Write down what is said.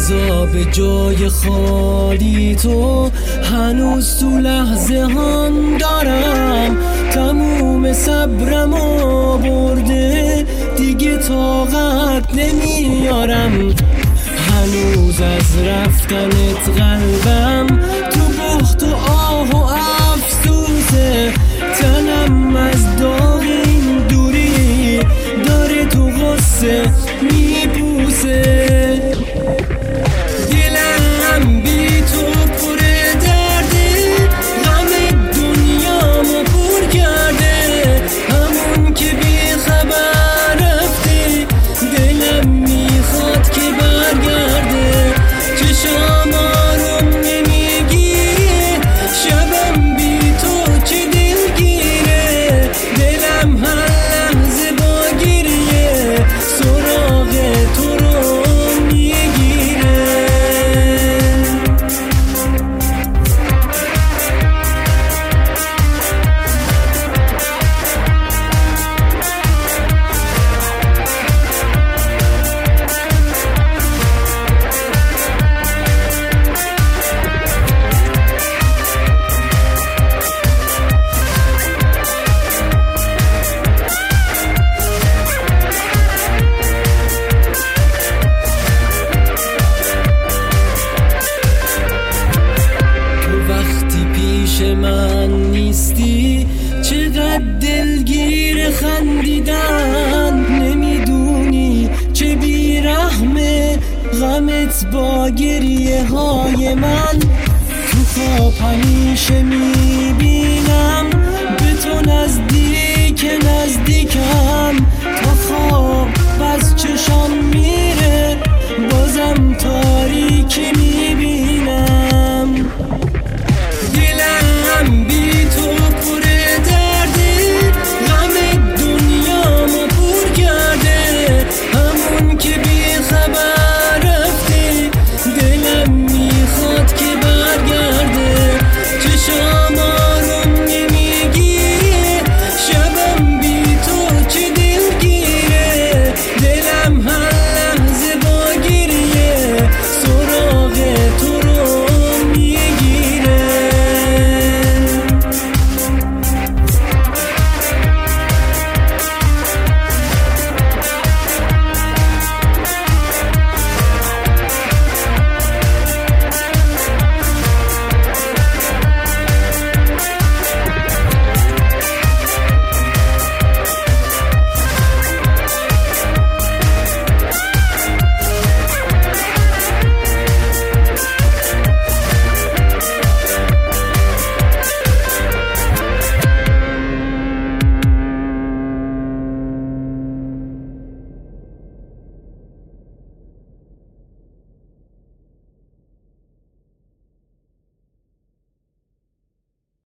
بذار به جای خالی تو هنوز تو لحظه هان دارم. تموم صبرم برده دیگه طاقت نمیارم. هنوز از رفتنت قلبم تو بخت و آه و افسوسه. تنم از داغ این دوری داره تو غصه میپوسه. دلم بی تو پر درده، غم دنیامو پر کرده. همون که بی خبر رفته دلم میخواد که برگرده. چشام آروم نمیگیره، شبم بی تو چه دلگیره. دلم هر لحظه با گریه سراغ تو رو میگیره. من نیستی چقدر دلگیر خندیدن. نمیدونی چه بیرحمه غمت با گریه های من. تو خواب همیشه میبینم به تو نزدیکم. تا خواب از چشام